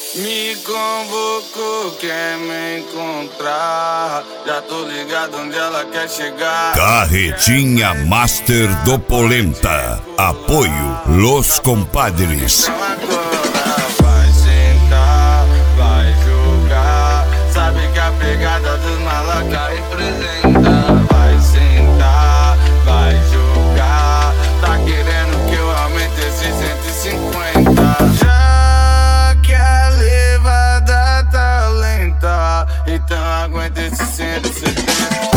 Me convocou, quer me encontrar. Já tô ligado onde ela quer chegar. Carretinha Master do Polenta. Apoio Los Compadres. Então agora vai sentar, vai jogar. Sabe que a pegada dos malacá representa. Vai sentar, vai jogar. Tá querendo que eu aumente esse 150. Já que a levada tá lenta, então aguenta esse 170.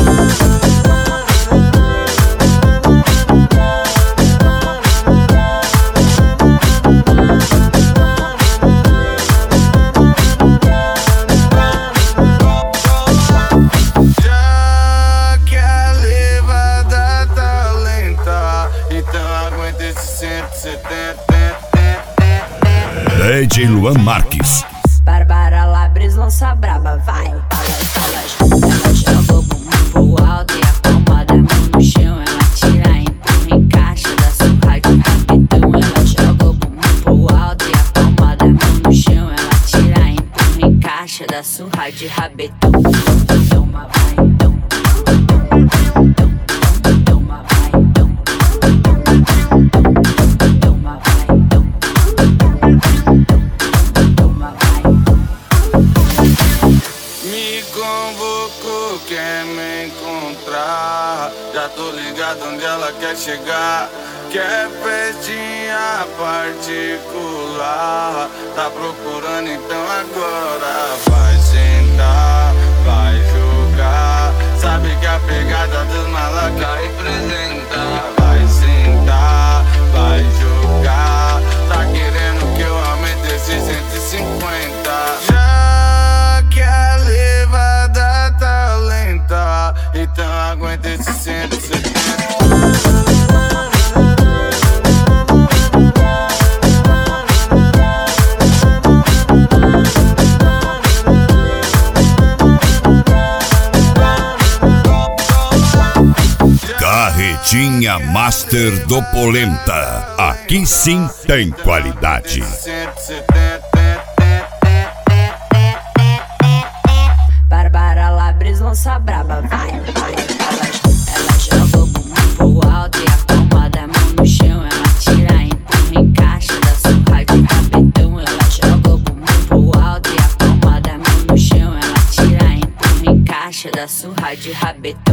DJ Luan Marques. Bárbara Labres lança braba, vai. Ela joga o bumbum pro alto e a palma da mão no chão. Ela tira, empurra, encaixa, dá surra de rapidão. Ela joga o bumbum pro alto e a palma da mão no chão. Ela tira, empurra, encaixa, dá surra de rabetão. Toma, vai, quer me encontrar. Já tô ligado onde ela quer chegar. Quer festinha particular. Tá procurando, então agora vai sentar, vai jogar. Sabe que a pegada dos malacá representa. Vai sentar, vai jogar. Tá querendo que eu aumente esse 150. Já que a levada tá lenta, então aguenta esse 170. Carretinha Master do Polenta. Aqui sim tem qualidade. Bárbara Labres lança braba, vai. Ela joga o bumbum pro alto e a palma da mão no chão. Ela tira, empurra, encaixa, dá surra de rapidão. Ela joga o bumbum pro alto e a palma da mão no chão. Ela tira, empurra, encaixa, dá surra de rabetão.